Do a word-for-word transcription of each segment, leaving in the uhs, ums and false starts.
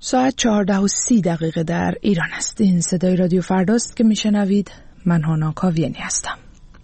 ساعت چهارده و سی دقیقه در ایران است. این صدای رادیو فرداست که میشنوید. من هانا کاویانی هستم.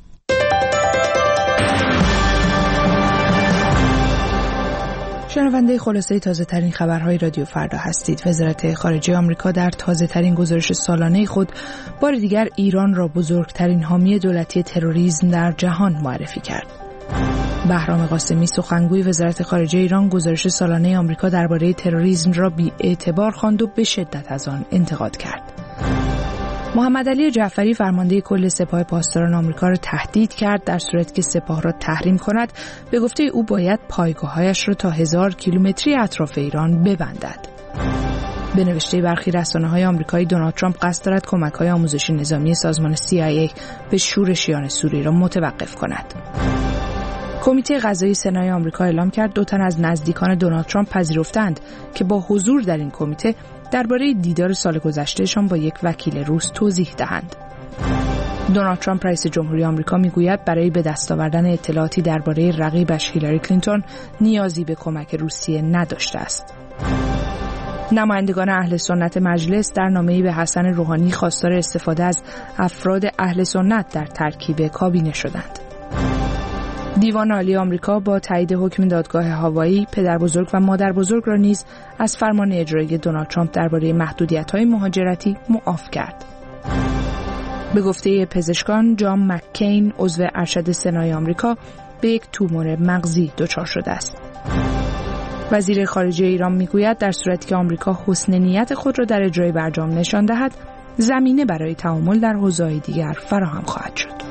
شنونده خلاصه تازه ترین خبرهای رادیو فردا هستید. وزارت خارجه آمریکا در تازه ترین گزارش سالانه خود بار دیگر ایران را بزرگترین حامی دولتی تروریسم در جهان معرفی کرد. بهرام قاسمی سخنگوی وزارت خارجه ایران گزارش سالانه آمریکا درباره تروریسم را بی‌اعتبار خواند و به شدت از آن انتقاد کرد. محمد علی جعفری فرمانده کل سپاه پاسداران آمریکا را تهدید کرد در صورتی که سپاه را تحریم کند. به گفته او باید پایگاه‌هایش را تا هزار کیلومتری اطراف ایران ببندد. به نوشته برخی رسانه‌های آمریکایی دونالد ترامپ قصد دارد کمک‌های آموزشی نظامی سازمان سی آی ای به شورشیان سوری را متوقف کند. کمیته قضایی سنای آمریکا اعلام کرد دو تن از نزدیکان دونالد ترامپ پذیرفتند که با حضور در این کمیته درباره دیدار سال گذشتهشان با یک وکیل روس توضیح دهند. دونالد ترامپ رئیس جمهوری آمریکا میگوید برای به دست آوردن اطلاعاتی درباره رقیبش هیلاری کلینتون نیازی به کمک روسیه نداشته است. نمایندگان اهل سنت مجلس در نامه‌ای به حسن روحانی خواستار استفاده از افراد اهل سنت در ترکیب کابینه شدند. دیوان عالی آمریکا با تایید حکم دادگاه هاوایی پدربزرگ و مادربزرگ را نیز از فرمان اجرایی دونالد ترامپ درباره محدودیت‌های مهاجرتی معاف کرد. به گفته پزشکان جان مککین عضو ارشد سنای آمریکا به یک تومور مغزی دچار شده است. وزیر خارجه ایران میگوید در صورتی که آمریکا حسن نیت خود را در اجرای برجام نشان دهد، زمینه برای تعامل در حوزه‌های دیگر فراهم خواهد شد.